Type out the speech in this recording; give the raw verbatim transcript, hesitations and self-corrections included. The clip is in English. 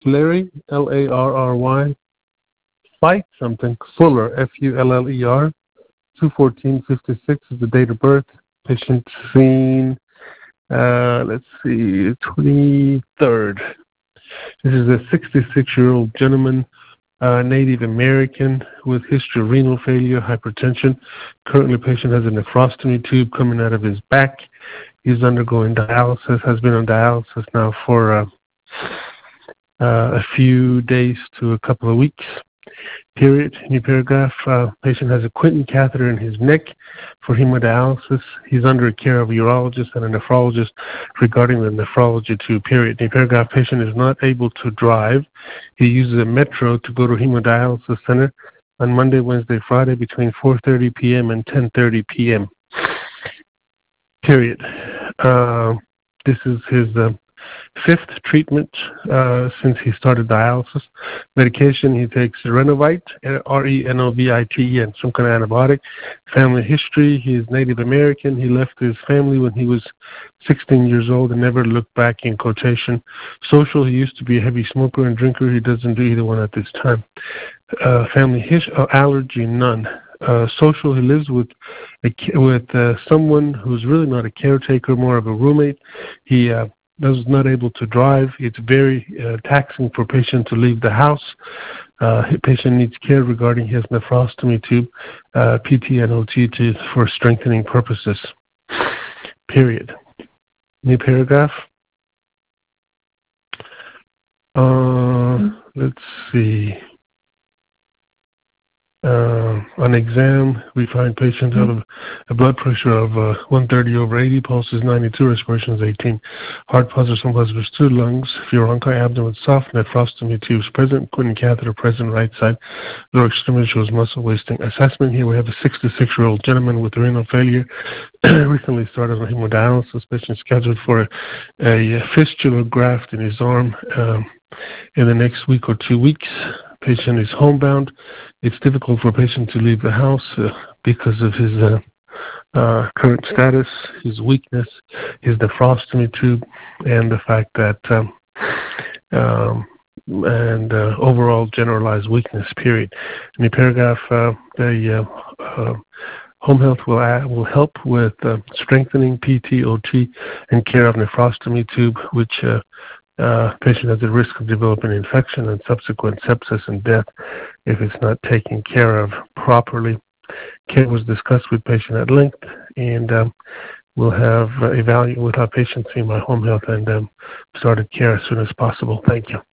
Larry, L A R R Y, Fight something, Fuller, F U L L E R, two fourteen fifty-six is the date of birth. Patient seen, uh, let's see, twenty-third. This is a sixty-six-year-old gentleman, uh, Native American, with history of renal failure, hypertension. Currently, patient has a nephrostomy tube coming out of his back. He's undergoing dialysis, has been on dialysis now for uh, uh, a few days to a couple of weeks. Period. New paragraph. Uh, patient has a Quinton catheter in his neck for hemodialysis. He's under care of a urologist and a nephrologist regarding the nephrology tube. Period. New paragraph. Patient is not able to drive. He uses a metro to go to hemodialysis center on Monday, Wednesday, Friday between four thirty p.m. and ten thirty p.m. Period. Uh, this is his uh, fifth treatment uh, since he started dialysis. Medication, he takes Renovite, R E N O V I T E, and some kind of antibiotic. Family history, he is Native American. He left his family when he was sixteen years old and never looked back, in quotation. Social, he used to be a heavy smoker and drinker. He doesn't do either one at this time. Uh, family history, uh, allergy, none. Uh, social, he lives with a, with uh, someone who's really not a caretaker, more of a roommate. He uh, is not able to drive. It's very uh, taxing for patient to leave the house. Uh, patient needs care regarding his nephrostomy tube, uh, P T and O T to, for strengthening purposes. Period. New paragraph. Uh, let's see. Uh, on exam, we find patient have a, a blood pressure of uh, one thirty over eighty, pulse is ninety-two, respiration is eighteen, heart pulse some pulse two, lungs, furonchi, abdomen soft, nephrostomy tubes present, Quinton catheter present, right side, lower extremity shows muscle wasting. Assessment here, we have a sixty-six-year-old gentleman with renal failure, recently started on hemodialysis, patient scheduled for a, a fistula graft in his arm um, in the next week or two weeks. Patient is homebound. It's difficult for a patient to leave the house uh, because of his uh, uh, current status, his weakness, his nephrostomy tube, and the fact that um, um, and uh, overall generalized weakness. Period. In the paragraph, uh, the uh, uh, home health will add, will help with uh, strengthening P T, O T, and care of nephrostomy tube, which uh, Uh, patient has a risk of developing infection and subsequent sepsis and death if it's not taken care of properly. Care was discussed with patient at length, and um, we'll have uh, evaluate with our patient see my home health and um, started care as soon as possible. Thank you.